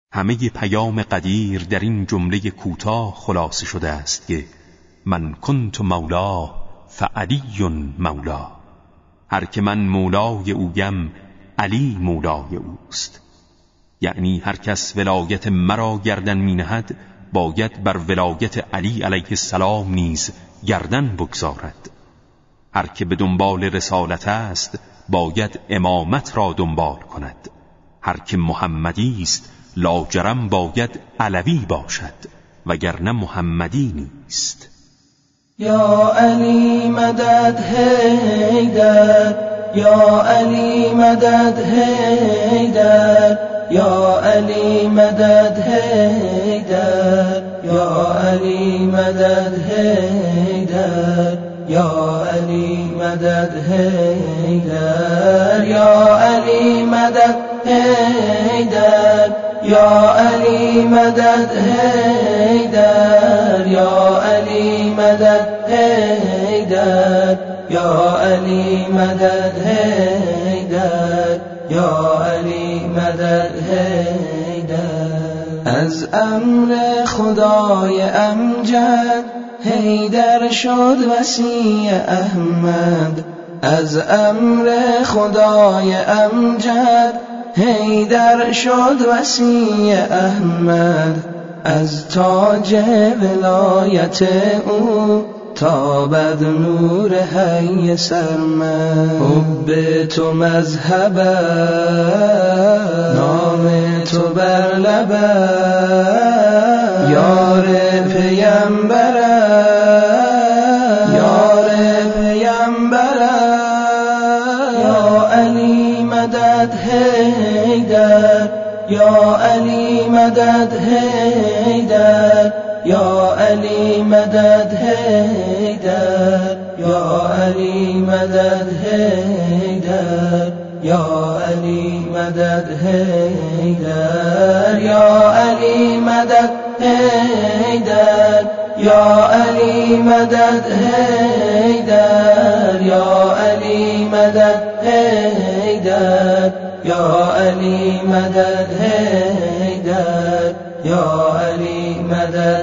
همه پیام قدیر در این جمله کوتاه خلاصه شده است که من کنت مولا فعلی مولا. هر که من مولای اویم علی مولای اوست. یعنی هر کس ولایت مرا گردن می نهد باید بر ولایت علی علیه السلام نیز گردن بگذارد. هر که به دنبال رسالت است باید امامت را دنبال کند. هر که محمدی است لاجرم باید علوی باشد وگرنه محمدی نیست. یا علی مدد حیدر، یا علی مدد حیدر، یا علی مدد حیدر، یا علی مدد حیدر، یا علی مدد حیدر، یا علی مدد حیدر، یا علی مدد حیدر، یا علی مدد حیدر، یا علی مدد حیدر، یا علی مدد حیدر. از امر خدای امجد حیدر شد وصی احمد. از امر خدای امجد حیدر شد وصی احمد. از تاج ولایت او تابد نور حی سرمد. حب تو مذهب نام تو بر لب یار پیمبر یار پیمبر. یا علی مدد حیدر، یا علی مدد حیدر، یا علی مدد حیدر، یا علی مدد حیدر، یا علی مدد حیدر، یا علی مدد حیدر، یا علی مدد حیدر، یا علی مدد حیدر، یا علی مدد حیدر، یا علی مدد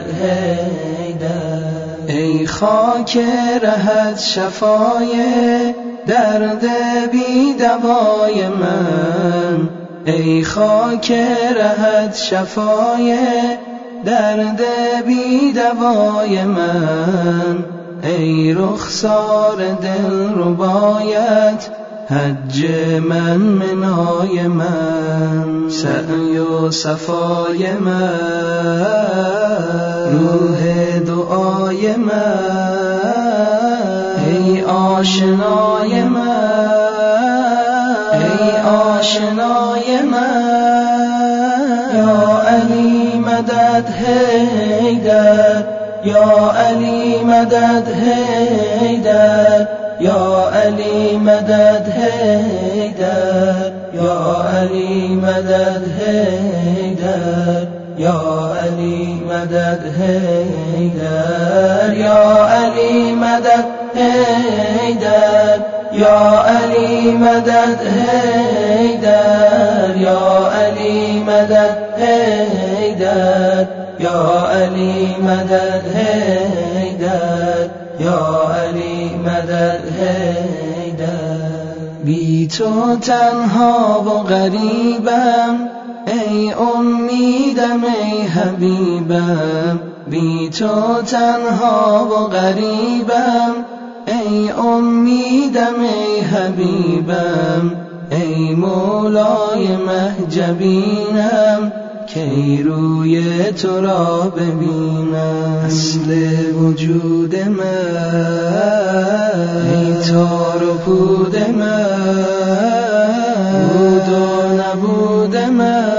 حیدر. ای خاک رهت شفای درد بی دوای من. ای خاک رهت شفای درد بی دوای من. ای رخسار دل ربایت حج من منای من. سعی و صفای من روح دعای من. ای آشنای من ای آشنای من. یا علی مدد حیدر، یا علی مدد حیدر، یا علی مدد حیدر، یا علی مدد حیدر، یا علی مدد حیدر، یا علی مدد حیدر، یا علی مدد حیدر، یا علی مدد حیدر، یا علی مدد حیدر، یا علی مدد حیدر. بی تو تنها و غریبم ای امیدم ای حبیبم. بی تو تنها و غریبم ای امیدم ای حبیبم. ای مولای مهجبینم کی روی تو را ببینم. اصل وجود من ای تار و پود من. بود و نبود من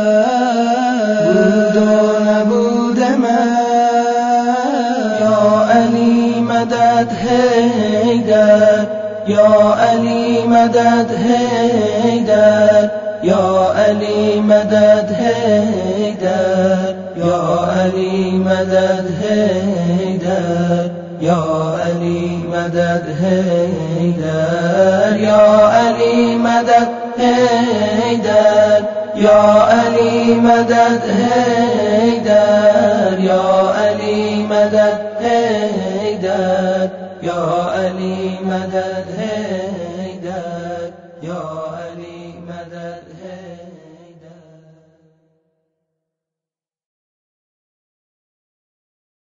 بود و نبود من. یا علی مدد حیدر، یا علی مدد حیدر، یا علی مدد حیدر، یا علی مدد حیدر، یا علی مدد حیدر، یا علی مدد حیدر، یا علی علی مدد حیدر، یا علی مدد حیدر، یا علی مدد حیدر، یا